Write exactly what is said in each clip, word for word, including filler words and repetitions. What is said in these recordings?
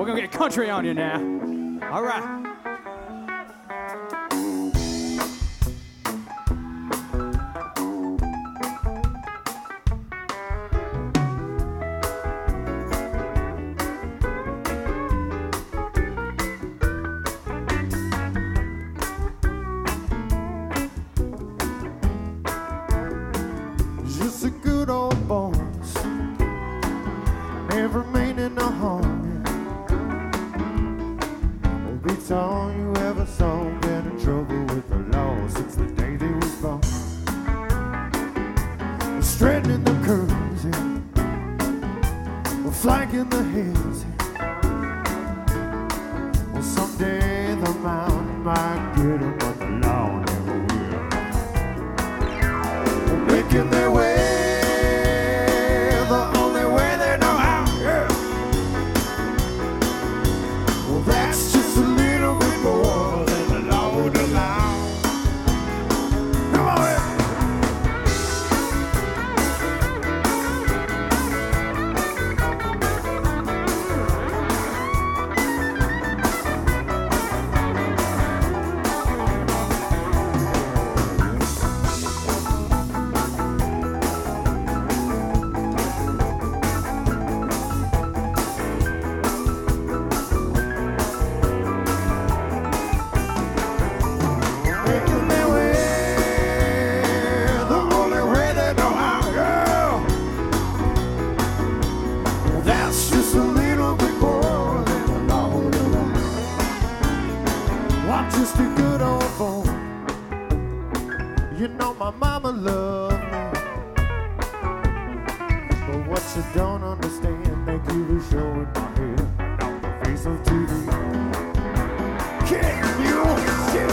We're gonna get country on you now. All right. Just a good old boss, never made in a home. Beats all you ever saw, get in trouble with the law since the day they was born. Straightening the curves, yeah. Flanking the hills, yeah. Well, someday the mountain might get them, but the law never will. Making their way the only way they know how, yeah. Well, that's just a little bit more than the law would allow. Come on, yeah. Making their way the only way they know how, yeah. Well, that's just a little bit more than the law would allow. Well, I'm just a good old boy. You know my mama loved me, but what you don't understand, they keep a show in my head on the face of T V. Can you see?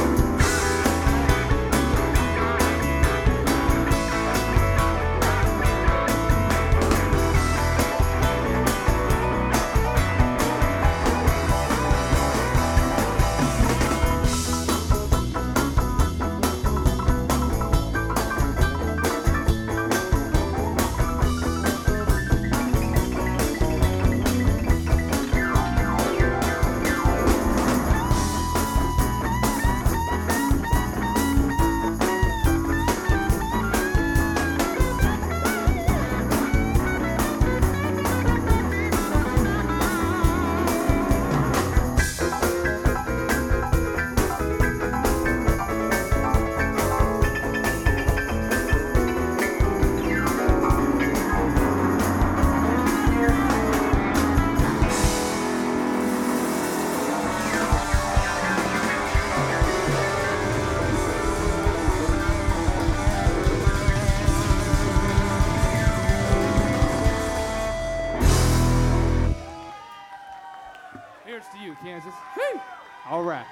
Here's to you, Kansas. Woo! All right.